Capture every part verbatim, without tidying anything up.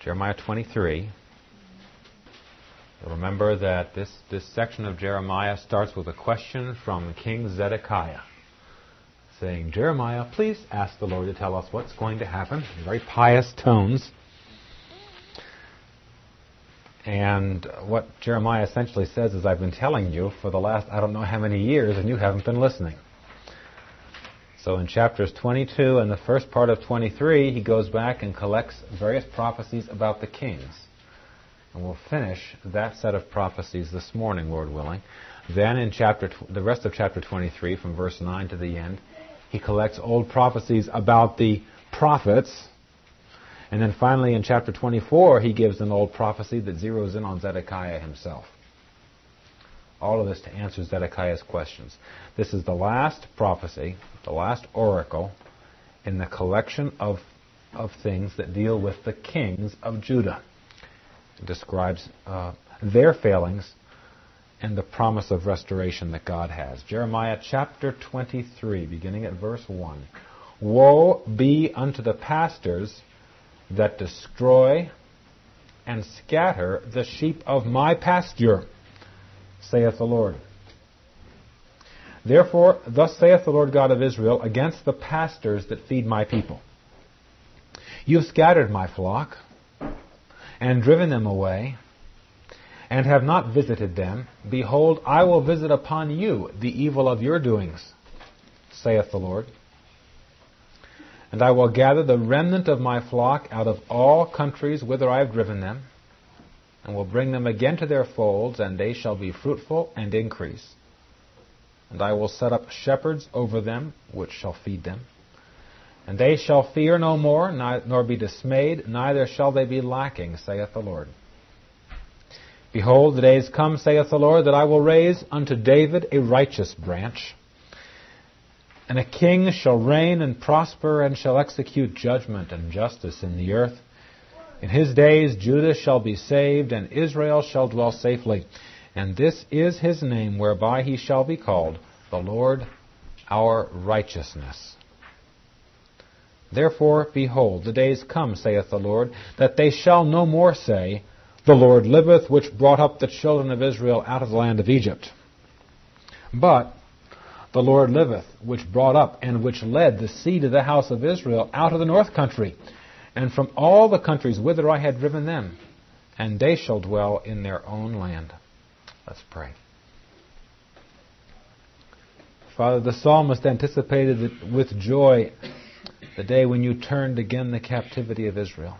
Jeremiah twenty-three. You'll remember that this, this section of Jeremiah starts with a question from King Zedekiah, saying, Jeremiah, please ask the Lord to tell us what's going to happen, in very pious tones. And what Jeremiah essentially says is, I've been telling you for the last I don't know how many years, and you haven't been listening. So in chapters twenty-two and the first part of twenty-three, he goes back and collects various prophecies about the kings. And we'll finish that set of prophecies this morning, Lord willing. Then in chapter tw- the rest of chapter twenty-three, from verse nine to the end, he collects old prophecies about the prophets. And then finally in chapter twenty-four, he gives an old prophecy that zeroes in on Zedekiah himself. All of this to answer Zedekiah's questions. This is the last prophecy, the last oracle in the collection of, of things that deal with the kings of Judah. It describes uh, their failings and the promise of restoration that God has. Jeremiah chapter twenty-three, beginning at verse one. Woe be unto the pastors that destroy and scatter the sheep of my pasture, saith the Lord. Therefore, thus saith the Lord God of Israel, against the pastors that feed my people. You have scattered my flock, and driven them away, and have not visited them. Behold, I will visit upon you the evil of your doings, saith the Lord. And I will gather the remnant of my flock out of all countries whither I have driven them, and will bring them again to their folds, and they shall be fruitful and increase. And I will set up shepherds over them, which shall feed them. And they shall fear no more, nor be dismayed, neither shall they be lacking, saith the Lord. Behold, the days come, saith the Lord, that I will raise unto David a righteous branch. And a king shall reign and prosper, and shall execute judgment and justice in the earth. In his days Judah shall be saved, and Israel shall dwell safely. And this is his name, whereby he shall be called, the Lord our righteousness. Therefore, behold, the days come, saith the Lord, that they shall no more say, The Lord liveth, which brought up the children of Israel out of the land of Egypt. But the Lord liveth, which brought up and which led the seed of the house of Israel out of the north country, and from all the countries whither I had driven them, and they shall dwell in their own land. Let's pray. Father, the psalmist anticipated with joy the day when you turned again the captivity of Israel.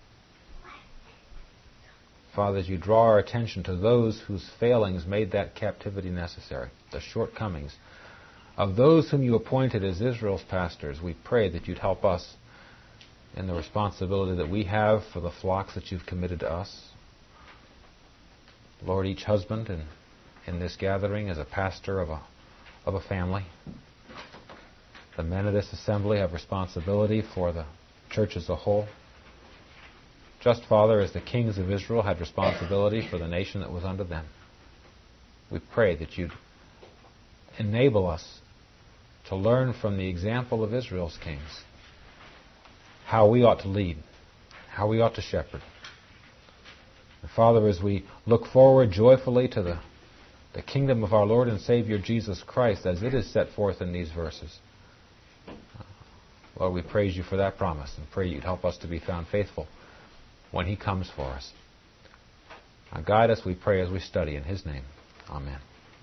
Father, as you draw our attention to those whose failings made that captivity necessary, the shortcomings of those whom you appointed as Israel's pastors, we pray that you'd help us in the responsibility that we have for the flocks that you've committed to us. Lord, each husband in, in this gathering is a pastor of a, of a family. The men of this assembly have responsibility for the church as a whole. Just, Father, as the kings of Israel had responsibility for the nation that was under them, we pray that you'd enable us to learn from the example of Israel's kings how we ought to lead, how we ought to shepherd. And Father, as we look forward joyfully to the, the kingdom of our Lord and Savior Jesus Christ as it is set forth in these verses, Lord, we praise you for that promise and pray you'd help us to be found faithful when he comes for us. Now guide us, we pray, as we study in his name. Amen.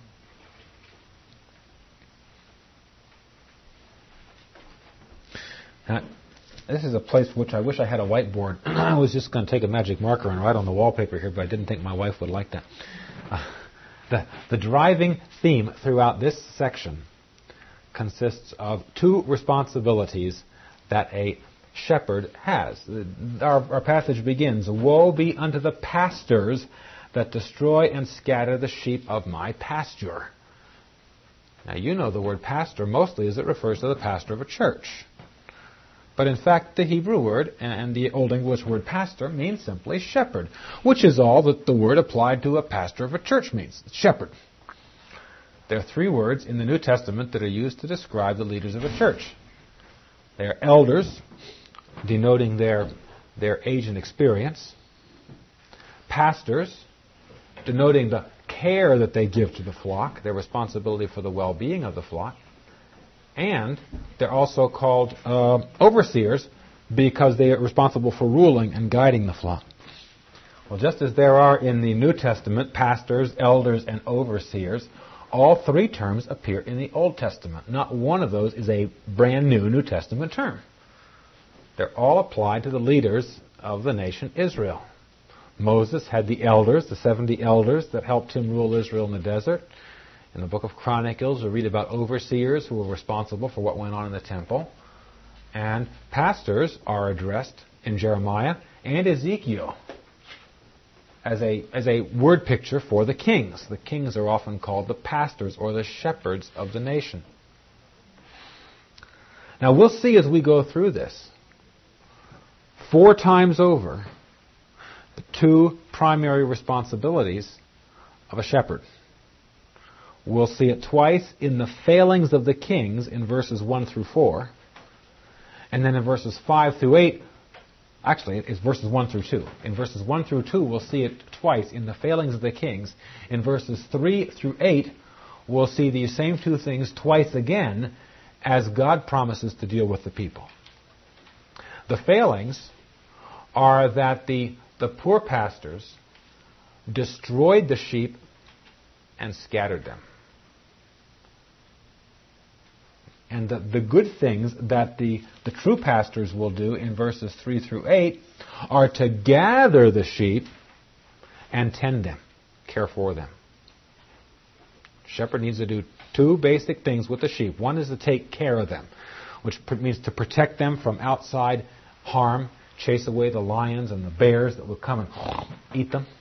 Now, this is a place which I wish I had a whiteboard. I was just going to take a magic marker and write on the wallpaper here, but I didn't think my wife would like that. Uh, the, the driving theme throughout this section consists of two responsibilities that a shepherd has. Our, our passage begins, Woe be unto the pastors that destroy and scatter the sheep of my pasture. Now, you know the word pastor mostly as it refers to the pastor of a church. But in fact, the Hebrew word and the Old English word pastor means simply shepherd, which is all that the word applied to a pastor of a church means, shepherd. There are three words in the New Testament that are used to describe the leaders of a church. They are elders, denoting their their age and experience. Pastors, denoting the care that they give to the flock, their responsibility for the well-being of the flock. And they're also called uh, overseers because they are responsible for ruling and guiding the flock. Well, just as there are in the New Testament pastors, elders, and overseers, all three terms appear in the Old Testament. Not one of those is a brand new New Testament term. They're all applied to the leaders of the nation Israel. Moses had the elders, the seventy elders that helped him rule Israel in the desert. In the book of Chronicles, we read about overseers who were responsible for what went on in the temple. And pastors are addressed in Jeremiah and Ezekiel as a, as a word picture for the kings. The kings are often called the pastors or the shepherds of the nation. Now we'll see as we go through this, four times over, the two primary responsibilities of a shepherd. We'll see it twice in the failings of the kings in verses one through four. And then in verses five through eight, actually it's verses one through two. In verses one through two we'll see it twice in the failings of the kings. In verses three through eight we'll see these same two things twice again as God promises to deal with the people. The failings are that the, the poor pastors destroyed the sheep and scattered them. And the, the good things that the, the true pastors will do in verses three through eight are to gather the sheep and tend them, care for them. Shepherd needs to do two basic things with the sheep. One is to take care of them, which means to protect them from outside harm, chase away the lions and the bears that will come and eat them.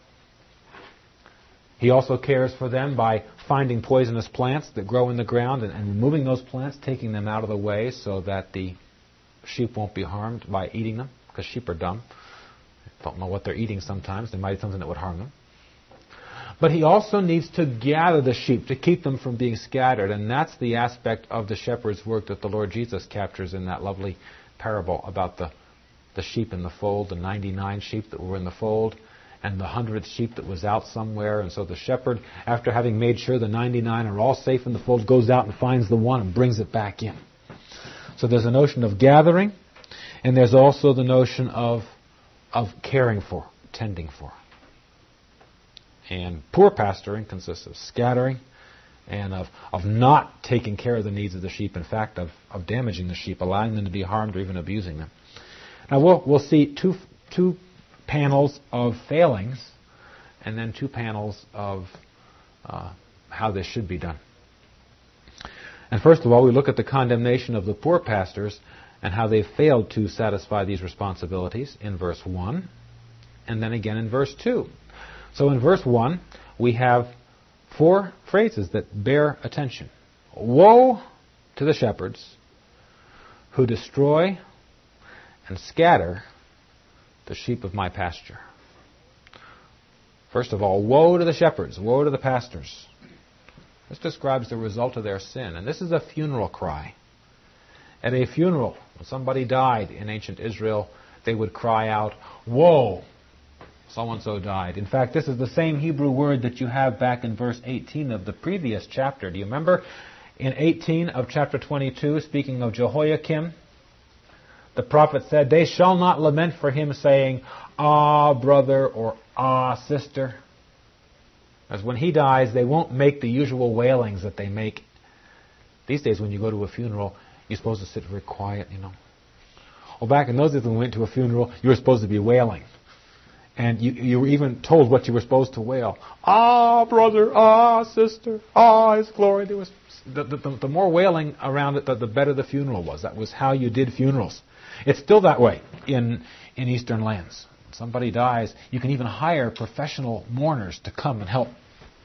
He also cares for them by finding poisonous plants that grow in the ground and, and removing those plants, taking them out of the way so that the sheep won't be harmed by eating them, because sheep are dumb. They don't know what they're eating sometimes. They might eat something that would harm them. But he also needs to gather the sheep, to keep them from being scattered. And that's the aspect of the shepherd's work that the Lord Jesus captures in that lovely parable about the, the sheep in the fold, the ninety-nine sheep that were in the fold, and the hundredth sheep that was out somewhere. And so the shepherd, after having made sure the ninety-nine are all safe in the fold, goes out and finds the one and brings it back in. So there's a notion of gathering, and there's also the notion of, of caring for, tending for. And poor pastoring consists of scattering and of, of not taking care of the needs of the sheep, in fact, of, of damaging the sheep, allowing them to be harmed or even abusing them. Now we'll, we'll see two, two panels of failings and then two panels of uh, how this should be done. And first of all, we look at the condemnation of the poor pastors and how they failed to satisfy these responsibilities in verse one and then again in verse two. So in verse one, we have four phrases that bear attention. Woe to the shepherds who destroy and scatter the sheep of my pasture. First of all, woe to the shepherds, woe to the pastors. This describes the result of their sin. And this is a funeral cry. At a funeral, when somebody died in ancient Israel, they would cry out, woe! So-and-so died. In fact, this is the same Hebrew word that you have back in verse eighteen of the previous chapter. Do you remember? In eighteen of chapter twenty-two, speaking of Jehoiakim, the prophet said, they shall not lament for him, saying, ah, brother, or ah, sister. As when he dies, they won't make the usual wailings that they make. These days, when you go to a funeral, you're supposed to sit very quiet, you know. Well, back in those days when we went to a funeral, you were supposed to be wailing. And you, you were even told what you were supposed to wail. Ah, brother, ah, sister, ah, his glory. There was the, the, the more wailing around it, the, the better the funeral was. That was how you did funerals. It's still that way in, in Eastern lands. When somebody dies, you can even hire professional mourners to come and help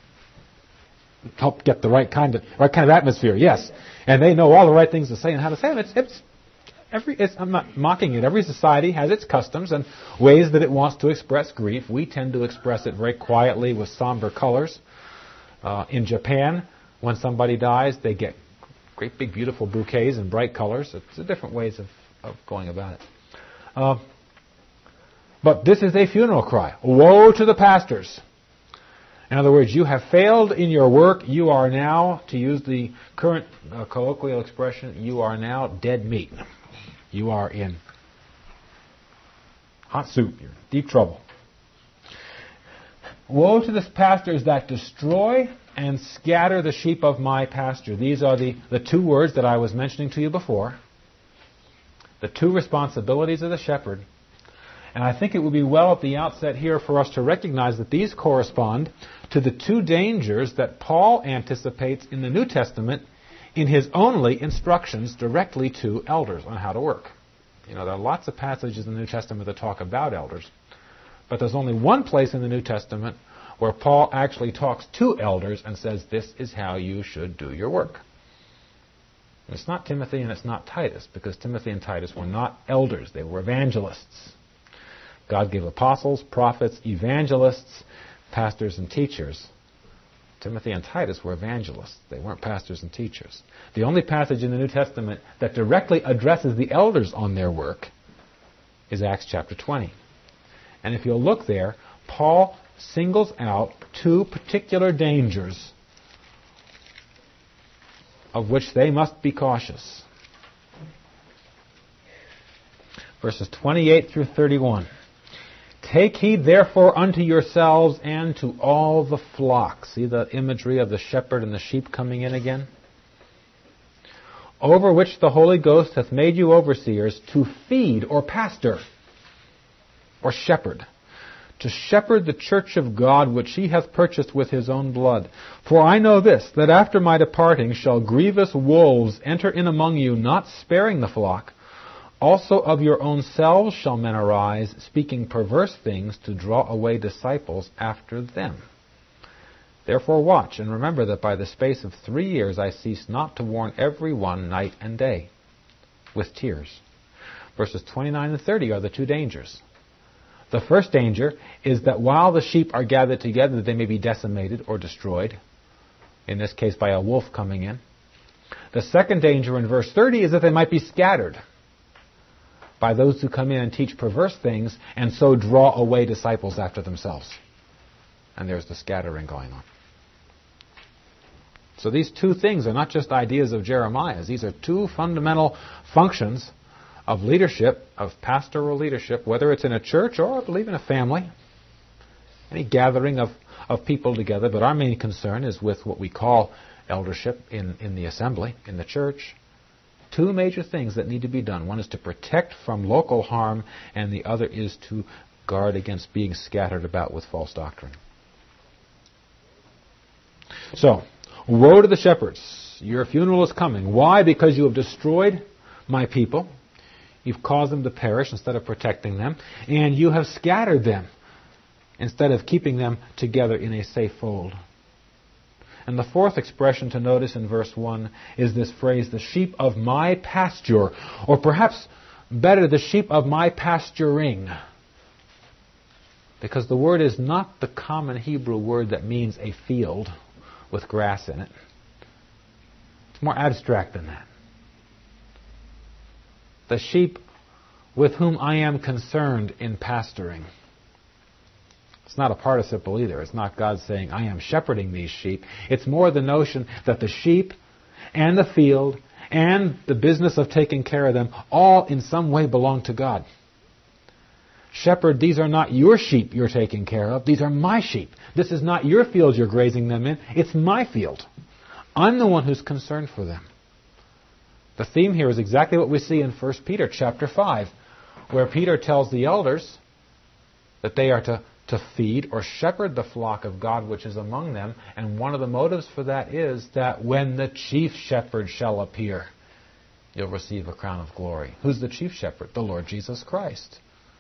help get the right kind of right kind of atmosphere. Yes, and they know all the right things to say and how to say them. It's, it's every. It's, I'm not mocking it. Every society has its customs and ways that it wants to express grief. We tend to express it very quietly with somber colors. Uh, in Japan, when somebody dies, they get great big beautiful bouquets and bright colors. It's a different ways of of going about it. Uh, But this is a funeral cry. Woe to the pastors! In other words, you have failed in your work. You are now, to use the current uh, colloquial expression, you are now dead meat. You are in hot soup. You're in deep trouble. Woe to the pastors that destroy and scatter the sheep of my pasture. These are the, the two words that I was mentioning to you before. The two responsibilities of the shepherd. And I think it would be well at the outset here for us to recognize that these correspond to the two dangers that Paul anticipates in the New Testament in his only instructions directly to elders on how to work. You know, there are lots of passages in the New Testament that talk about elders, but there's only one place in the New Testament where Paul actually talks to elders and says, this is how you should do your work. And it's not Timothy and it's not Titus, because Timothy and Titus were not elders, they were evangelists. God gave apostles, prophets, evangelists, pastors, and teachers. Timothy and Titus were evangelists. They weren't pastors and teachers. The only passage in the New Testament that directly addresses the elders on their work is Acts chapter twenty. And if you'll look there, Paul singles out two particular dangers of which they must be cautious. Verses twenty-eight through thirty-one. Take heed therefore unto yourselves and to all the flock. See the imagery of the shepherd and the sheep coming in again? Over which the Holy Ghost hath made you overseers, to feed or pastor or shepherd. To shepherd the church of God which he hath purchased with his own blood. For I know this, that after my departing shall grievous wolves enter in among you, not sparing the flock. Also of your own selves shall men arise, speaking perverse things to draw away disciples after them. Therefore watch, and remember that by the space of three years I cease not to warn every one night and day, with tears. Verses twenty-nine and thirty are the two dangers. The first danger is that while the sheep are gathered together, they may be decimated or destroyed, in this case by a wolf coming in. The second danger in verse thirty is that they might be scattered by those who come in and teach perverse things and so draw away disciples after themselves. And there's the scattering going on. So these two things are not just ideas of Jeremiah's. These are two fundamental functions of leadership, of pastoral leadership, whether it's in a church or, I believe, in a family, any gathering of, of people together. But our main concern is with what we call eldership in, in the assembly, in the church. Two major things that need to be done. One is to protect from local harm, and the other is to guard against being scattered about with false doctrine. So, woe to the shepherds. Your funeral is coming. Why? Because you have destroyed my people. You've caused them to perish instead of protecting them. And you have scattered them instead of keeping them together in a safe fold. And the fourth expression to notice in verse one is this phrase, the sheep of my pasture, or perhaps better, the sheep of my pasturing. Because the word is not the common Hebrew word that means a field with grass in it. It's more abstract than that. The sheep with whom I am concerned in pasturing. It's not a participle either. It's not God saying, I am shepherding these sheep. It's more the notion that the sheep and the field and the business of taking care of them all in some way belong to God. Shepherd, these are not your sheep you're taking care of. These are my sheep. This is not your field you're grazing them in. It's my field. I'm the one who's concerned for them. The theme here is exactly what we see in First Peter chapter five, where Peter tells the elders that they are to to feed or shepherd the flock of God which is among them. And one of the motives for that is that when the chief shepherd shall appear, you'll receive a crown of glory. Who's the chief shepherd? The Lord Jesus Christ.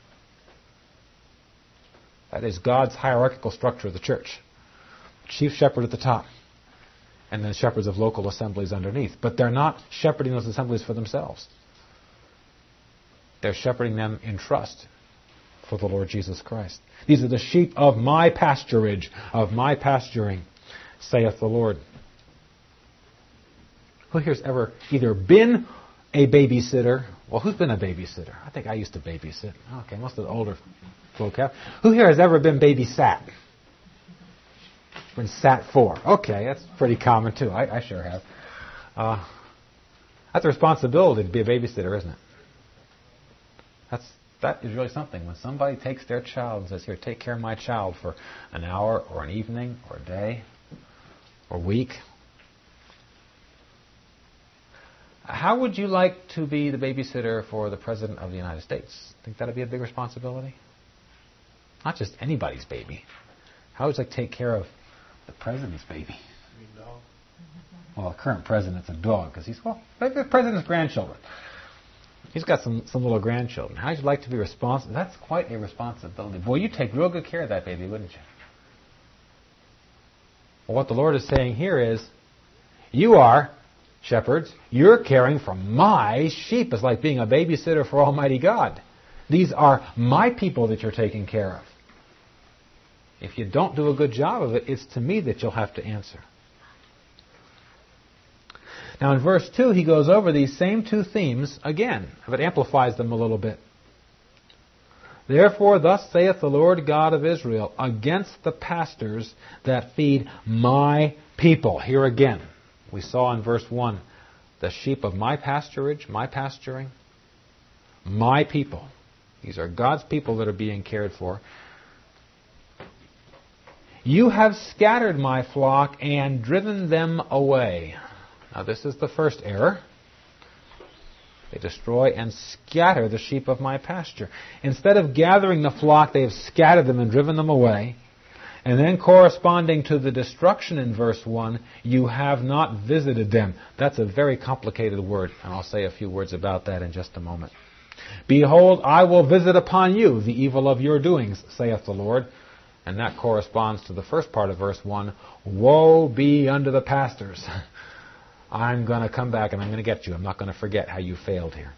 That is God's hierarchical structure of the church. Chief shepherd at the top, and then shepherds of local assemblies underneath. But they're not shepherding those assemblies for themselves. They're shepherding them in trust for the Lord Jesus Christ. These are the sheep of my pasturage, of my pasturing, saith the Lord. Who here's ever either been a babysitter Well, who's been a babysitter? I think I used to babysit. Okay, most of the older folk have. Who here has ever been babysat? Been sat for? Okay, that's pretty common too. I, I sure have. Uh, that's a responsibility to be a babysitter, isn't it? That's that is really something. When somebody takes their child and says, "Here, take care of my child for an hour or an evening or a day or a week." How would you like to be the babysitter for the President of the United States? Think that would be a big responsibility? Not just anybody's baby. How would you like to take care of the President's baby? Well, the current President's a dog because he's, well, like the President's grandchildren. He's got some, some little grandchildren. How would you like to be responsible? That's quite a responsibility. Boy, you'd take real good care of that baby, wouldn't you? Well, what the Lord is saying here is, you are shepherds, you're caring for my sheep. It's like being a babysitter for Almighty God. These are my people that you're taking care of. If you don't do a good job of it, it's to me that you'll have to answer. Now in verse two, he goes over these same two themes again, but amplifies them a little bit. Therefore, thus saith the Lord God of Israel, against the pastors that feed my people. Here again, we saw in verse one, the sheep of my pasturage, my pasturing, my people. These are God's people that are being cared for. You have scattered my flock and driven them away. Now this is the first error. They destroy and scatter the sheep of my pasture. Instead of gathering the flock, they have scattered them and driven them away. And then corresponding to the destruction in verse one, you have not visited them. That's a very complicated word, and I'll say a few words about that in just a moment. Behold, I will visit upon you the evil of your doings, saith the Lord. And that corresponds to the first part of verse one. Woe be unto the pastors. I'm going to come back and I'm going to get you. I'm not going to forget how you failed here.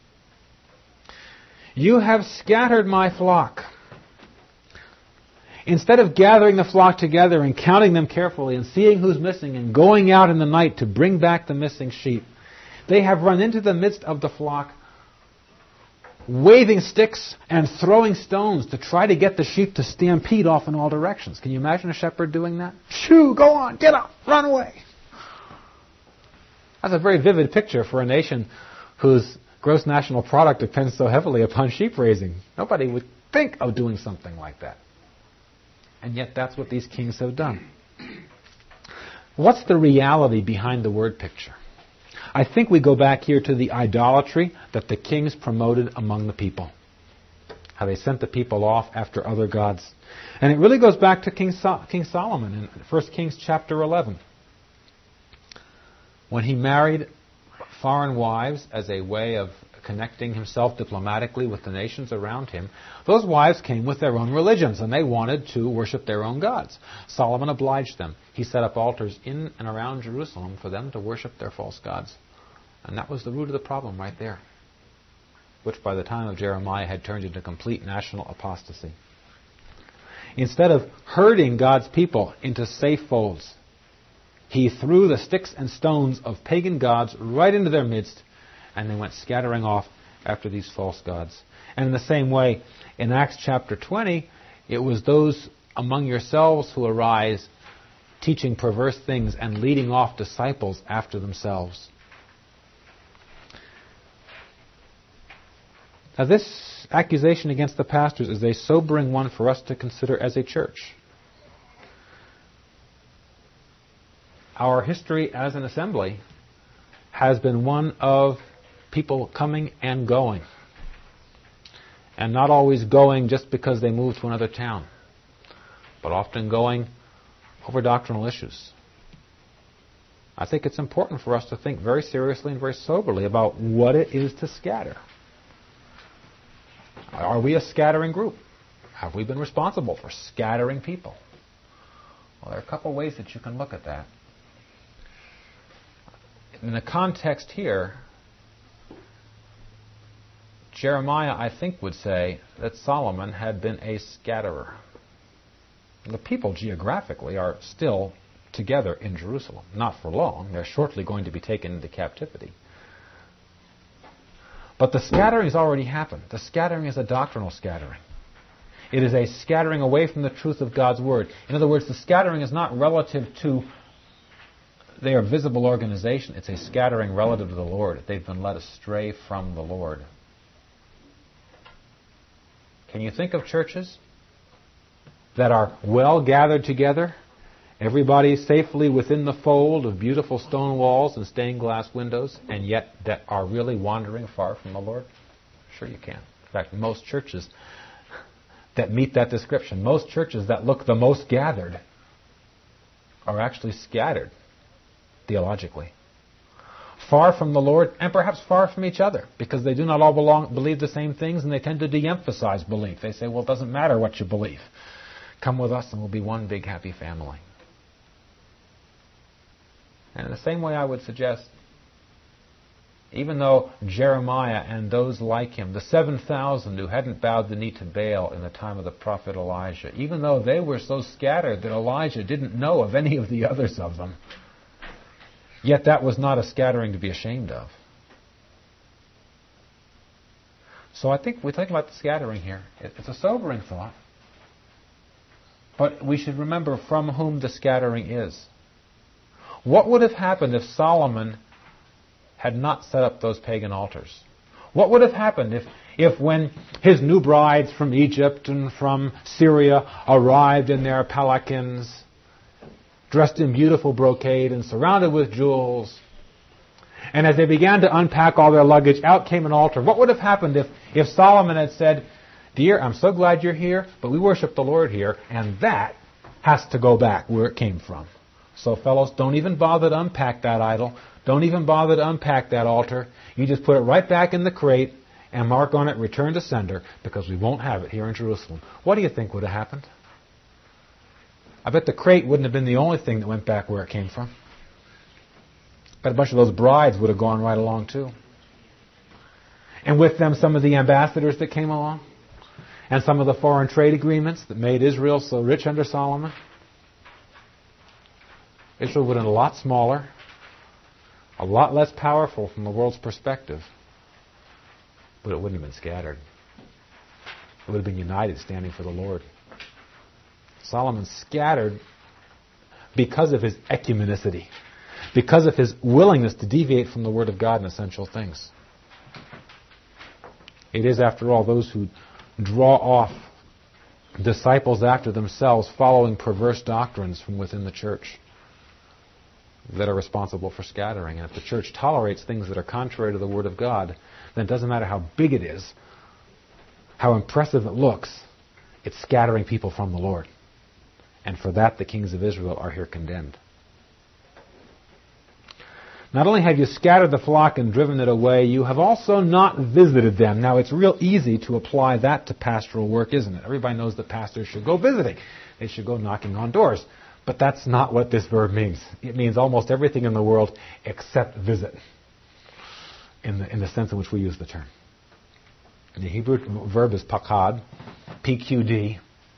You have scattered my flock. Instead of gathering the flock together and counting them carefully and seeing who's missing and going out in the night to bring back the missing sheep, they have run into the midst of the flock, waving sticks and throwing stones to try to get the sheep to stampede off in all directions. Can you imagine a shepherd doing that? Shoo, go on, get up, run away. That's a very vivid picture for a nation whose gross national product depends so heavily upon sheep raising. Nobody would think of doing something like that. And yet that's what these kings have done. What's the reality behind the word picture? I think we go back here to the idolatry that the kings promoted among the people. How they sent the people off after other gods. And it really goes back to King, Sol- King Solomon in First Kings chapter eleven. When he married foreign wives as a way of connecting himself diplomatically with the nations around him, those wives came with their own religions and they wanted to worship their own gods. Solomon obliged them. He set up altars in and around Jerusalem for them to worship their false gods. And that was the root of the problem right there, which by the time of Jeremiah had turned into complete national apostasy. Instead of herding God's people into safe folds, he threw the sticks and stones of pagan gods right into their midst, and they went scattering off after these false gods. And in the same way, in Acts chapter twenty, it was those among yourselves who arise teaching perverse things and leading off disciples after themselves. Now this accusation against the pastors is a sobering one for us to consider as a church. Our history as an assembly has been one of people coming and going. And not always going just because they moved to another town, but often going over doctrinal issues. I think it's important for us to think very seriously and very soberly about what it is to scatter. Are we a scattering group? Have we been responsible for scattering people? Well, there are a couple of ways that you can look at that. In the context here, Jeremiah, I think, would say that Solomon had been a scatterer. The people geographically are still together in Jerusalem. Not for long. They're shortly going to be taken into captivity. But the scattering has already happened. The scattering is a doctrinal scattering. It is a scattering away from the truth of God's Word. In other words, the scattering is not relative to their visible organization. It's a scattering relative to the Lord. They've been led astray from the Lord. Can you think of churches that are well gathered together, everybody safely within the fold of beautiful stone walls and stained glass windows, and yet that are really wandering far from the Lord? Sure you can. In fact, most churches that meet that description, most churches that look the most gathered, are actually scattered theologically. Far from the Lord, and perhaps far from each other, because they do not all belong, believe the same things, and they tend to de-emphasize belief. They say, well, it doesn't matter what you believe. Come with us and we'll be one big happy family. And in the same way I would suggest, even though Jeremiah and those like him, the seven thousand who hadn't bowed the knee to Baal in the time of the prophet Elijah, even though they were so scattered that Elijah didn't know of any of the others of them, yet that was not a scattering to be ashamed of. So I think we think about the scattering here. It's a sobering thought. But we should remember from whom the scattering is. What would have happened if Solomon had not set up those pagan altars? What would have happened if, if when his new brides from Egypt and from Syria arrived in their palanquins, dressed in beautiful brocade and surrounded with jewels, and as they began to unpack all their luggage, out came an altar? What would have happened if, if Solomon had said, dear, I'm so glad you're here, but we worship the Lord here, and that has to go back where it came from. So fellows, don't even bother to unpack that idol. Don't even bother to unpack that altar. You just put it right back in the crate and mark on it, return to sender, because we won't have it here in Jerusalem. What do you think would have happened? I bet the crate wouldn't have been the only thing that went back where it came from. I bet a bunch of those brides would have gone right along too. And with them some of the ambassadors that came along. And some of the foreign trade agreements that made Israel so rich under Solomon. Israel would have been a lot smaller, a lot less powerful from the world's perspective, but it wouldn't have been scattered. It would have been united, standing for the Lord. Solomon scattered because of his ecumenicity, because of his willingness to deviate from the Word of God in essential things. It is, after all, those who draw off disciples after themselves following perverse doctrines from within the church that are responsible for scattering. And if the church tolerates things that are contrary to the Word of God, then it doesn't matter how big it is, how impressive it looks, it's scattering people from the Lord. And for that, the kings of Israel are here condemned. Not only have you scattered the flock and driven it away, you have also not visited them. Now, it's real easy to apply that to pastoral work, isn't it? Everybody knows that pastors should go visiting. They should go knocking on doors. But that's not what this verb means. It means almost everything in the world except visit, in the, in the sense in which we use the term. The Hebrew verb is pakad, P Q D.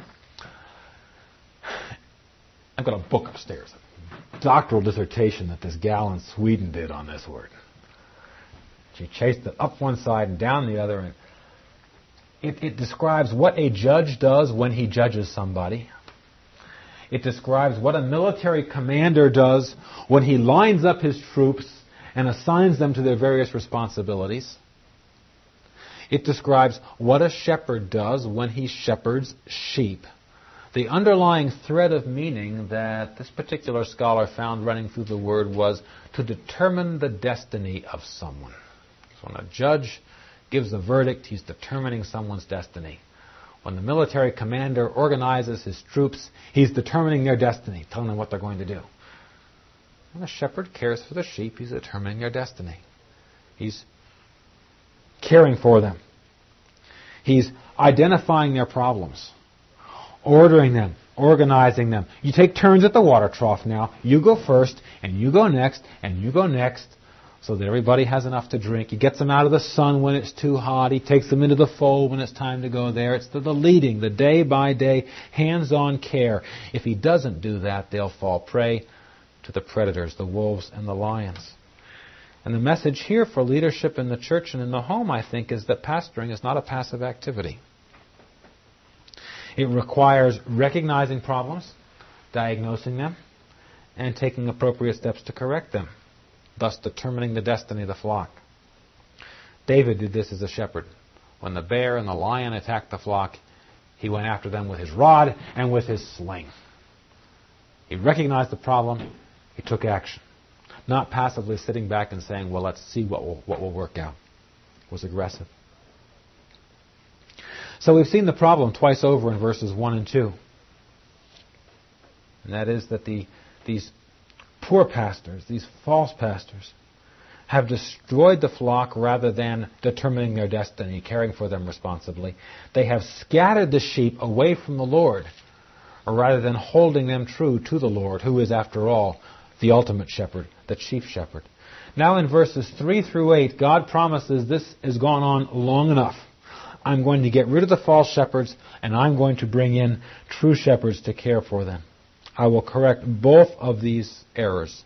I've got a book upstairs, a doctoral dissertation that this gal in Sweden did on this word. She chased it up one side and down the other, and it, it describes what a judge does when he judges somebody. It describes what a military commander does when he lines up his troops and assigns them to their various responsibilities. It describes what a shepherd does when he shepherds sheep. The underlying thread of meaning that this particular scholar found running through the word was to determine the destiny of someone. So when a judge gives a verdict, he's determining someone's destiny. When the military commander organizes his troops, he's determining their destiny, telling them what they're going to do. When a shepherd cares for the sheep, he's determining their destiny. He's caring for them. He's identifying their problems, ordering them, organizing them. You take turns at the water trough now. You go first, and you go next, and you go next, so that everybody has enough to drink. He gets them out of the sun when it's too hot. He takes them into the fold when it's time to go there. It's the, the leading, the day-by-day, hands-on care. If he doesn't do that, they'll fall prey to the predators, the wolves and the lions. And the message here for leadership in the church and in the home, I think, is that pastoring is not a passive activity. It requires recognizing problems, diagnosing them, and taking appropriate steps to correct them, thus determining the destiny of the flock. David did this as a shepherd. When the bear and the lion attacked the flock, he went after them with his rod and with his sling. He recognized the problem, he took action. Not passively sitting back and saying, well, let's see what will, what will work out. It was aggressive. So we've seen the problem twice over in verses one and two. And that is that the these poor pastors, these false pastors, have destroyed the flock rather than determining their destiny, caring for them responsibly. They have scattered the sheep away from the Lord, rather than holding them true to the Lord, who is, after all, the ultimate shepherd, the chief shepherd. Now in verses three through eight, God promises this has gone on long enough. I'm going to get rid of the false shepherds, and I'm going to bring in true shepherds to care for them. I will correct both of these errors.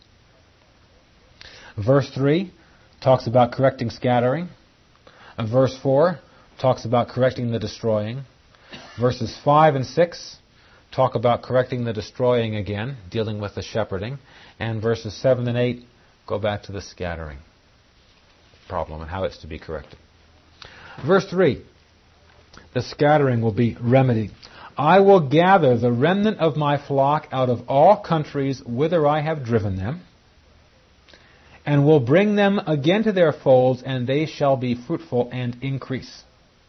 Verse three talks about correcting scattering. Verse four talks about correcting the destroying. Verses five and six talk about correcting the destroying again, dealing with the shepherding. And verses seven and eight go back to the scattering problem and how it's to be corrected. Verse three, the scattering will be remedied. I will gather the remnant of my flock out of all countries whither I have driven them, and will bring them again to their folds, and they shall be fruitful and increase.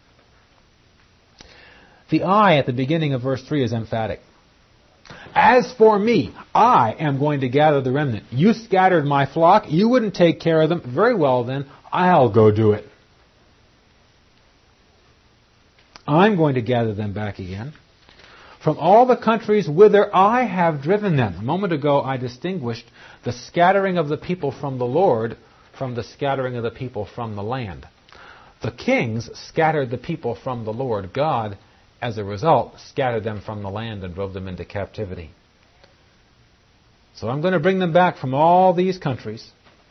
The I at the beginning of verse three is emphatic. As for me, I am going to gather the remnant. You scattered my flock. You wouldn't take care of them. Very well then, I'll go do it. I'm going to gather them back again from all the countries whither I have driven them. A moment ago I distinguished the scattering of the people from the Lord from the scattering of the people from the land. The kings scattered the people from the Lord. God, as a result, scattered them from the land and drove them into captivity. So I'm going to bring them back from all these countries,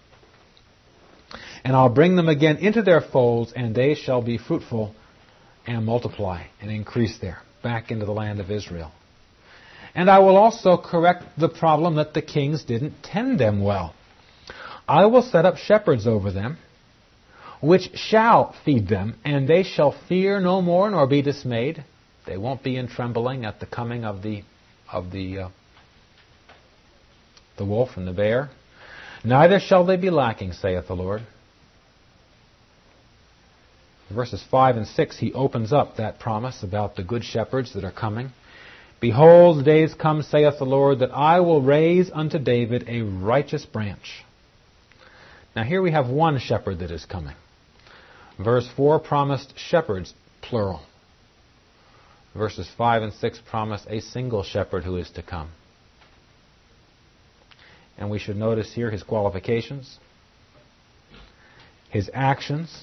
and I'll bring them again into their folds, and they shall be fruitful and multiply and increase there, back into the land of Israel. And I will also correct the problem that the kings didn't tend them well. I will set up shepherds over them, which shall feed them, and they shall fear no more nor be dismayed. They won't be in trembling at the coming of the of the uh, the wolf and the bear. Neither shall they be lacking, saith the Lord. Verses five and six, he opens up that promise about the good shepherds that are coming. Behold, the days come, saith the Lord, that I will raise unto David a righteous branch. Now here we have one shepherd that is coming. Verse four promised shepherds, plural. Verses five and six promise a single shepherd who is to come. And we should notice here his qualifications, his actions,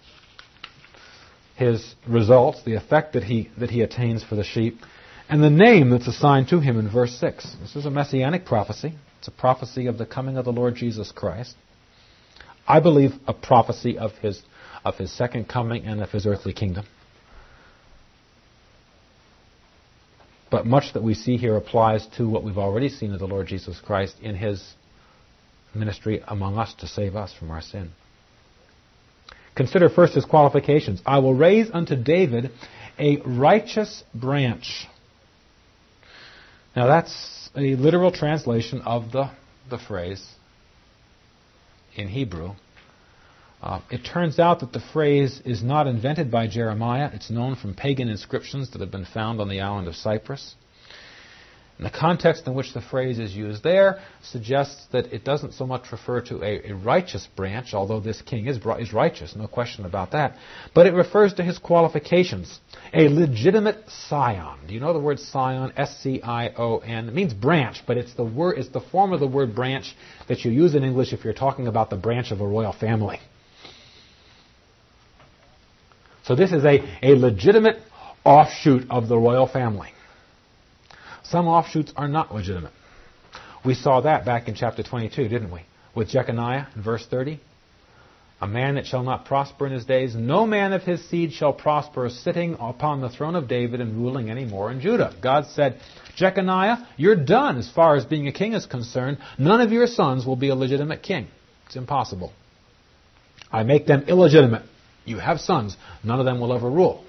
his results, the effect that he that he attains for the sheep, and the name that's assigned to him in verse six. This is a messianic prophecy. It's a prophecy of the coming of the Lord Jesus Christ. I believe a prophecy of his of his second coming and of his earthly kingdom. But much that we see here applies to what we've already seen of the Lord Jesus Christ in his ministry among us to save us from our sin. Consider first his qualifications. I will raise unto David a righteous branch. Now that's a literal translation of the, the phrase in Hebrew. Uh, it turns out that the phrase is not invented by Jeremiah. It's known from pagan inscriptions that have been found on the island of Cyprus. And the context in which the phrase is used there suggests that it doesn't so much refer to a, a righteous branch, although this king is, is righteous, no question about that, but it refers to his qualifications. A legitimate scion. Do you know the word scion? S C I O N. It means branch, but it's the word, it's the form of the word branch that you use in English if you're talking about the branch of a royal family. So this is a, a legitimate offshoot of the royal family. Some offshoots are not legitimate. We saw that back in chapter twenty-two, didn't we? With Jeconiah in verse thirty. A man that shall not prosper in his days, no man of his seed shall prosper, sitting upon the throne of David and ruling any more in Judah. God said, Jeconiah, you're done as far as being a king is concerned. None of your sons will be a legitimate king. It's impossible. I make them illegitimate. You have sons. None of them will ever rule.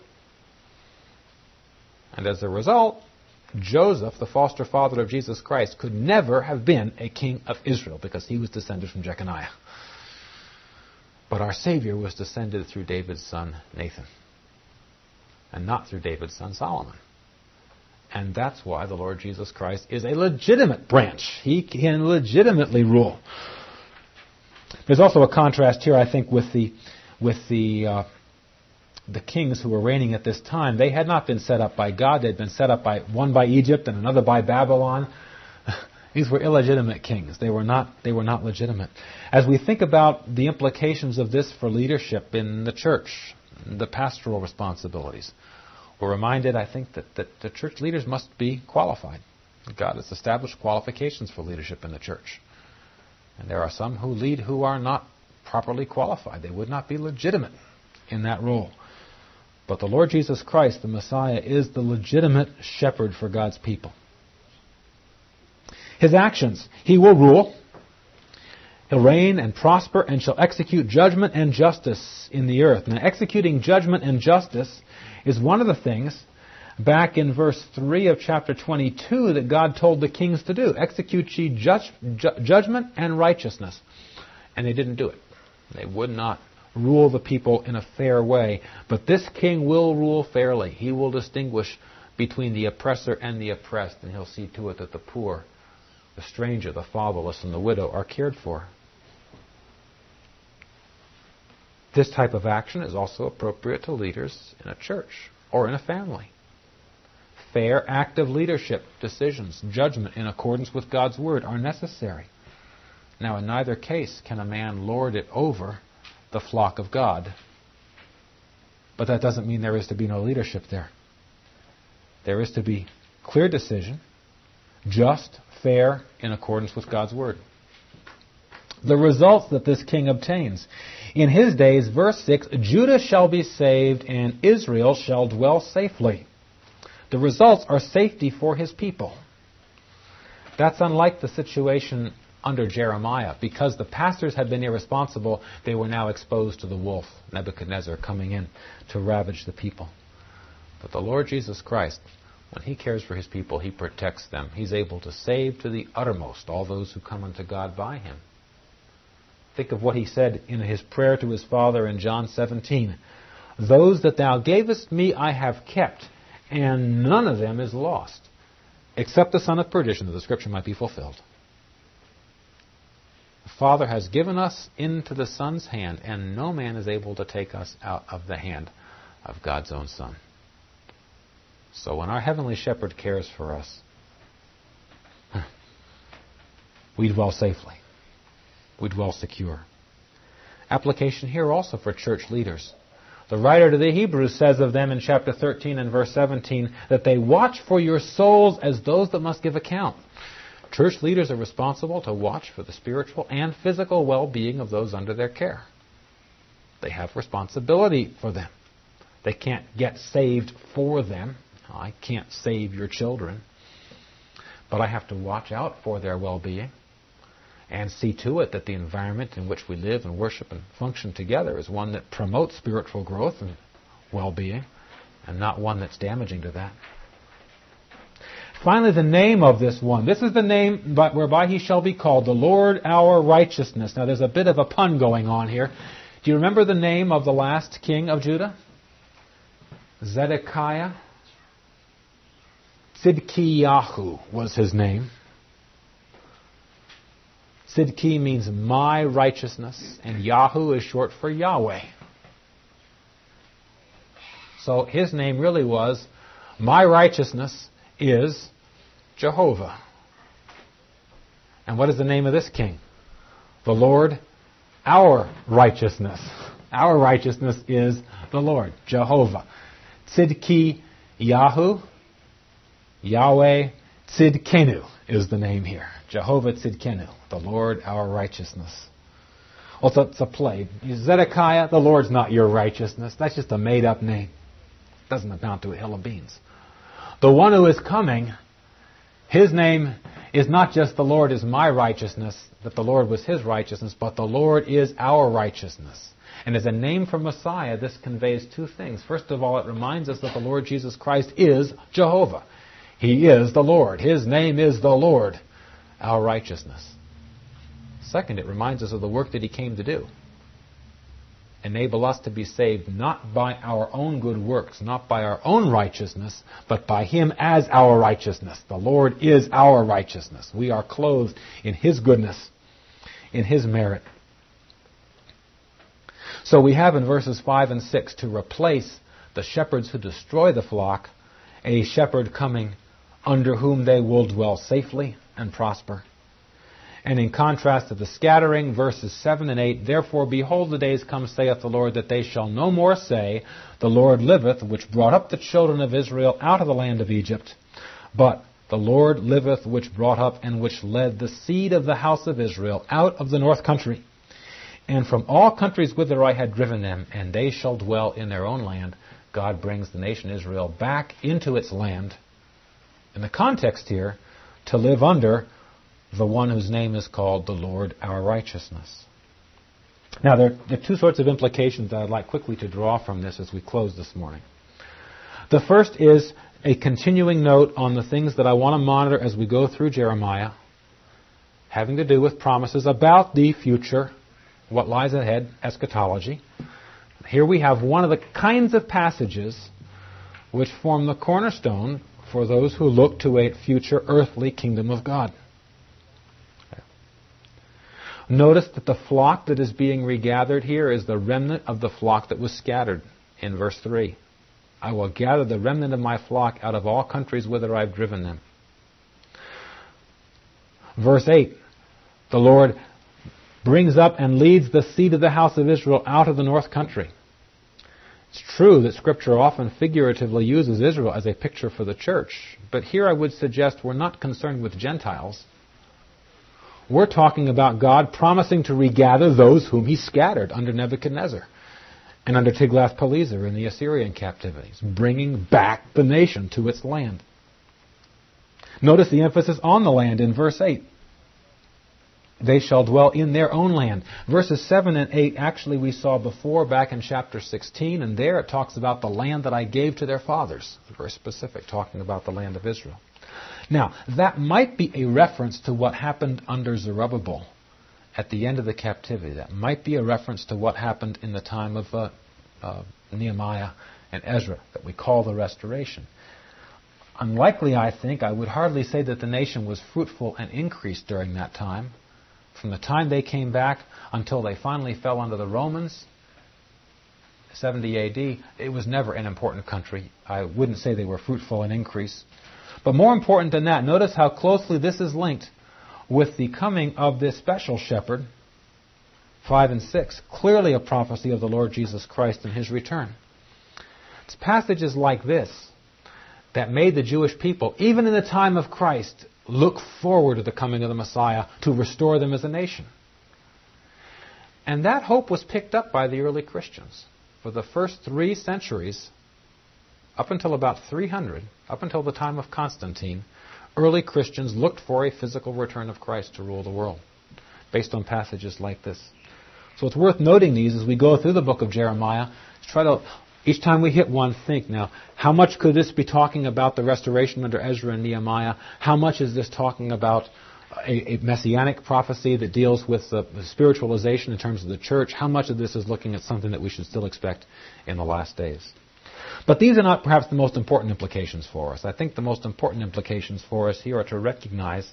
And as a result, Joseph, the foster father of Jesus Christ, could never have been a king of Israel because he was descended from Jeconiah. But our Savior was descended through David's son Nathan, and not through David's son Solomon. And that's why the Lord Jesus Christ is a legitimate branch. He can legitimately rule. There's also a contrast here, I think, with the with the uh, the kings who were reigning at this time. They had not been set up by God. They'd been set up by one by Egypt and another by Babylon. These were illegitimate kings. They were not they were not legitimate. As we think about the implications of this for leadership in the church, the pastoral responsibilities, we're reminded, I think, that, that the church leaders must be qualified. God has established qualifications for leadership in the church. And there are some who lead who are not properly qualified. They would not be legitimate in that role. But the Lord Jesus Christ, the Messiah, is the legitimate shepherd for God's people. His actions, he will rule, he'll reign and prosper, and shall execute judgment and justice in the earth. Now, executing judgment and justice is one of the things back in verse three of chapter twenty-two that God told the kings to do. Execute ye judge, ju- judgment and righteousness. And they didn't do it. They would not rule the people in a fair way. But this king will rule fairly. He will distinguish between the oppressor and the oppressed, and he'll see to it that the poor, the stranger, the fatherless, and the widow are cared for. This type of action is also appropriate to leaders in a church or in a family. Fair, active leadership, decisions, judgment in accordance with God's Word are necessary. Now, in neither case can a man lord it over the flock of God. But that doesn't mean there is to be no leadership there. There is to be clear decision, just, fair, in accordance with God's Word. The results that this king obtains. In his days, verse six, Judah shall be saved and Israel shall dwell safely. The results are safety for his people. That's unlike the situation under Jeremiah. Because the pastors had been irresponsible, they were now exposed to the wolf, Nebuchadnezzar, coming in to ravage the people. But the Lord Jesus Christ, when he cares for his people, he protects them. He's able to save to the uttermost all those who come unto God by him. Think of what he said in his prayer to his Father in John seventeen. Those that thou gavest me I have kept, and none of them is lost, except the son of perdition, that the scripture might be fulfilled. The Father has given us into the Son's hand, and no man is able to take us out of the hand of God's own Son. So when our Heavenly Shepherd cares for us, we dwell safely. We dwell secure. Application here also for church leaders. The writer to the Hebrews says of them in chapter thirteen and verse seventeen that they watch for your souls as those that must give account. Church leaders are responsible to watch for the spiritual and physical well-being of those under their care. They have responsibility for them. They can't get saved for them. I can't save your children. But I have to watch out for their well-being and see to it that the environment in which we live and worship and function together is one that promotes spiritual growth and well-being, and not one that's damaging to that. Finally, the name of this one. This is the name whereby he shall be called, the Lord our righteousness. Now, there's a bit of a pun going on here. Do you remember the name of the last king of Judah? Zedekiah. Tzidkiyahu was his name. Tzidki means my righteousness, and Yahu is short for Yahweh. So his name really was, my righteousness is Jehovah. And what is the name of this king? The Lord, our righteousness. Our righteousness is the Lord, Jehovah. Tzidki Yahu, Yahweh Tzidkenu is the name here. Jehovah Tzidkenu, the Lord our righteousness. Well, it's a, it's a play. Zedekiah, the Lord's not your righteousness. That's just a made-up name. It doesn't amount to a hill of beans. The one who is coming, his name is not just the Lord is my righteousness, that the Lord was his righteousness, but the Lord is our righteousness. And as a name for Messiah, this conveys two things. First of all, it reminds us that the Lord Jesus Christ is Jehovah. He is the Lord. His name is the Lord, our righteousness. Second, it reminds us of the work that he came to do. Enable us to be saved not by our own good works, not by our own righteousness, but by him as our righteousness. The Lord is our righteousness. We are clothed in his goodness, in his merit. So we have in verses five and six, to replace the shepherds who destroy the flock, a shepherd coming under whom they will dwell safely and prosper. And in contrast to the scattering, verses seven and eight, therefore, behold, the days come, saith the Lord, that they shall no more say, the Lord liveth, which brought up the children of Israel out of the land of Egypt. But the Lord liveth, which brought up and which led the seed of the house of Israel out of the north country, and from all countries whither I had driven them, and they shall dwell in their own land. God brings the nation Israel back into its land. In the context here, to live under the one whose name is called the Lord our righteousness. Now, there, there are two sorts of implications that I'd like quickly to draw from this as we close this morning. The first is a continuing note on the things that I want to monitor as we go through Jeremiah, having to do with promises about the future, what lies ahead, eschatology. Here we have one of the kinds of passages which form the cornerstone for those who look to a future earthly kingdom of God. Notice that the flock that is being regathered here is the remnant of the flock that was scattered in verse three. I will gather the remnant of my flock out of all countries whither I have driven them. Verse eight, the Lord brings up and leads the seed of the house of Israel out of the north country. It's true that Scripture often figuratively uses Israel as a picture for the church, but here I would suggest we're not concerned with Gentiles. We're talking about God promising to regather those whom he scattered under Nebuchadnezzar and under Tiglath-Pileser in the Assyrian captivities, bringing back the nation to its land. Notice the emphasis on the land in verse eight. They shall dwell in their own land. Verses seven and eight actually we saw before back in chapter sixteen, and there it talks about the land that I gave to their fathers. Very specific, talking about the land of Israel. Now, that might be a reference to what happened under Zerubbabel at the end of the captivity. That might be a reference to what happened in the time of uh, uh, Nehemiah and Ezra, that we call the restoration. Unlikely, I think, I would hardly say that the nation was fruitful and increased during that time. From the time they came back until they finally fell under the Romans, seventy A D, it was never an important country. I wouldn't say they were fruitful and increased. But more important than that, notice how closely this is linked with the coming of this special shepherd, five and six, clearly a prophecy of the Lord Jesus Christ and his return. It's passages like this that made the Jewish people, even in the time of Christ, look forward to the coming of the Messiah to restore them as a nation. And that hope was picked up by the early Christians. For the first three centuries, up until about three hundred, up until the time of Constantine, early Christians looked for a physical return of Christ to rule the world, based on passages like this. So it's worth noting these as we go through the book of Jeremiah. Try to, each time we hit one, think now, how much could this be talking about the restoration under Ezra and Nehemiah? How much is this talking about a, a messianic prophecy that deals with the, the spiritualization in terms of the church? How much of this is looking at something that we should still expect in the last days? But these are not perhaps the most important implications for us. I think the most important implications for us here are to recognize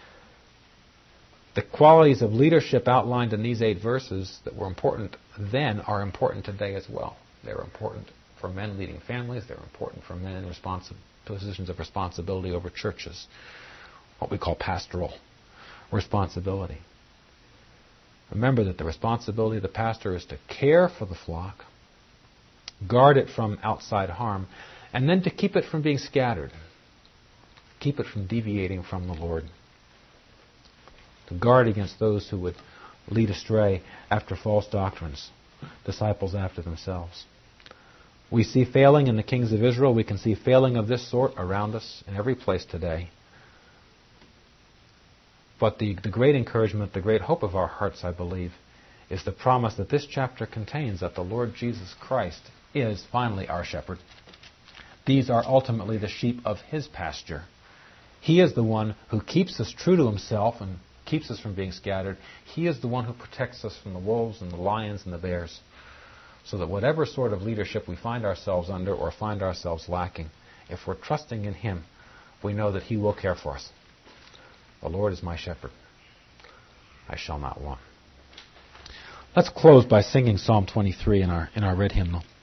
the qualities of leadership outlined in these eight verses that were important then are important today as well. They're important for men leading families. They're important for men in responsi- positions of responsibility over churches, what we call pastoral responsibility. Remember that the responsibility of the pastor is to care for the flock, guard it from outside harm, and then to keep it from being scattered, keep it from deviating from the Lord, to guard against those who would lead astray after false doctrines, disciples after themselves. We see failing in the kings of Israel. We can see failing of this sort around us in every place today. But the, the great encouragement, the great hope of our hearts, I believe, is the promise that this chapter contains that the Lord Jesus Christ is finally our shepherd. These are ultimately the sheep of His pasture. He is the one who keeps us true to Himself and keeps us from being scattered. He is the one who protects us from the wolves and the lions and the bears. So that whatever sort of leadership we find ourselves under or find ourselves lacking, if we're trusting in Him, we know that He will care for us. The Lord is my shepherd. I shall not want. Let's close by singing Psalm twenty-three in our in our red hymnal.